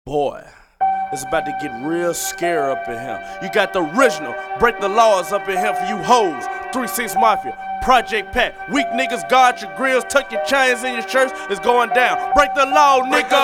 Boy, it's about to get real scary up in here. You got the original, break the laws up in here for you hoes. 3-6 Mafia, Project Pat, weak niggas, guard your grills, tuck your chains in your shirts, it's going down. Break the law, nigga. Break the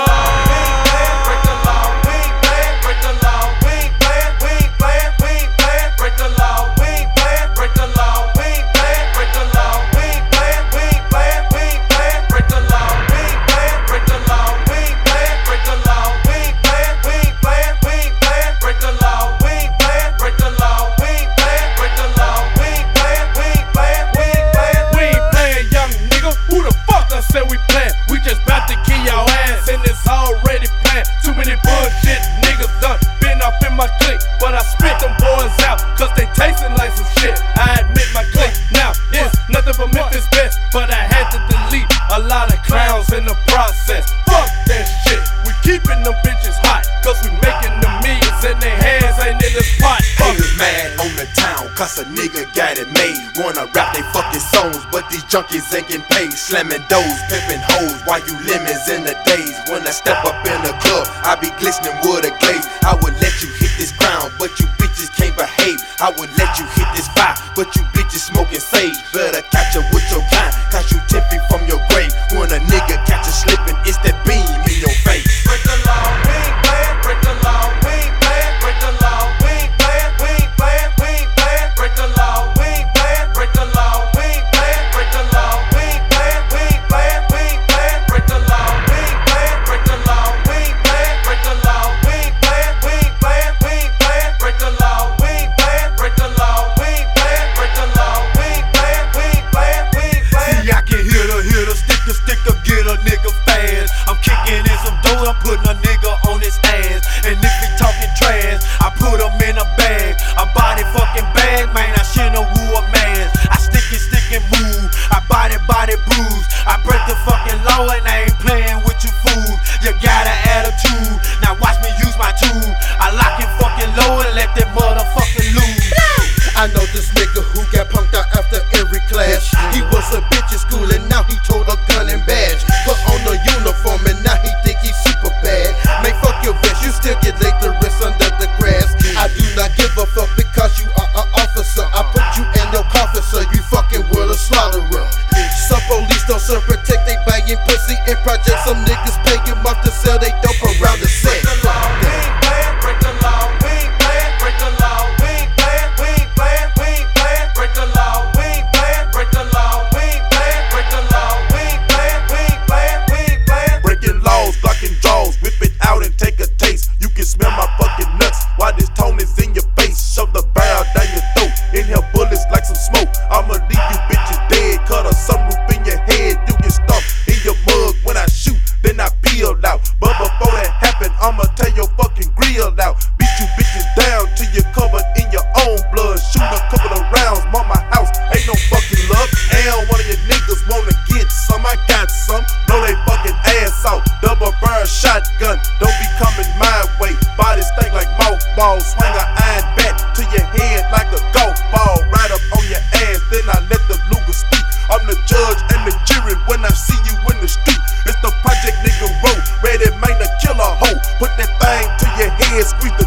law, we ain't playing. Break the law, we ain't playing. We ain't playing, we ain't playing. Break the law, we ain't playing. Break the law, we ain't playing. Break the law, we ain't playing. We ain't playing, we ain't playing. Break the law, we ain't playing. Break the law, we ain't playing. Break the law, we ain't playing. We ain't playing, we ain't playing. Break the law, we ain't playing. Break the law, we ain't playing. Break the law, we ain't playing. We ain't playing, we ain't playing. We ain't playing, young nigga. Who the fuck I said we playing? We just bout to kill your ass, and it's already planned. Too many bullshit niggas done been up in my clique, but I spit them boys out, cause they tasting like some shit. I admit my clique now is nothing but Memphis best, but I had to delete a lot of clowns in the process. Fuck that shit, we keeping them bitches hot, cause we making the millions and their hands ain't in this pot. Haters mad on the town, cause a nigga got it made. Wanna rap they fucking songs, but these junkies ain't getting paid. Slamming doors, pimping hoes, while you lemons in the days. When I step up in the club, I be glistening with a glaze. I would let you hit this ground, but you bitches can't behave. I would let you hit this fire, but you bitches smoking sage. Better catch up with your kind, cause you 10 feet from your grave. When a nigga catch you slipping, it's that beam in your face. Break the law, we ain't playing. Break the law, we ain't playing. Break the law, we ain't playing. We ain't playing, we ain't playing. Break the law, we ain't playing. Break the law, we ain't playing. Break the law, we ain't playing. We ain't playing, we ain't playing. Break the law, we ain't playing. Break the law, we ain't playing. Break the law, we ain't playing. We ain't playing, we ain't playing. Break the law, we ain't playing. Break the law, we ain't playing. Break the law, we ain't playing. We ain't playing, we ain't playing. See, I can hit a stick up, get a nigga fast. I'm kicking in some dough, I'm putting a nigga on his ass. And if he talking trash, I put him in a bag. A body fucking bag, man, I shouldn't have wore a mask. I stick and move, I body bruise. I break the fucking law and I ain't playing with you fools. You got an attitude, now watch me use my tool. I lock him fucking low and let that motherfucking lose. I know this nigga who got punked out after every class. He was a bitch in school and now he told a gun and badge. Put on a uniform and now he think he's super bad. Man, fuck your vest, you still get laid the rest under the grass. I do not give a fuck because you are an officer. I put you in your coffin so you fucking will a slaughterer. Some police don't serve protect, they banging pussy in projects. Some niggas pay him off to sell they dope around the set. Break the law, we ain't playing. Break the law, we ain't playing. Break the law, we ain't playing. We ain't playing, we ain't playing. Break the law, we ain't playing. Break the law, we ain't playing. Break the law, we ain't playing. We ain't playing, we ain't playing. Breaking laws, blocking jaws, whip it out and take a taste. You can smell my fucking nuts while this tone is in your face. Shove the barrel down your throat, inhale bullets like some smoke. I'ma leave you bitches dead, cut a sunroof in your head. You get stuck in your mug when I shoot, then I peel out. But before that happen, I'ma tear your fucking grill out. Beat you bitches down till you're covered in your own blood. Shoot a couple of rounds, mama house, ain't no fucking love. And one of your niggas wanna get some, I got some. Blow they fucking ass out, double barrel shotgun. Don't be coming my way, body stink like mothballs. Swing a iron bat to your head like a golf ball. Right up on your ass, then I let the Luger speak. I'm the judge and the jury when I see you in the street. It's the Project Nigga Road, ready man to kill a hoe. Put that thing to your head, squeeze the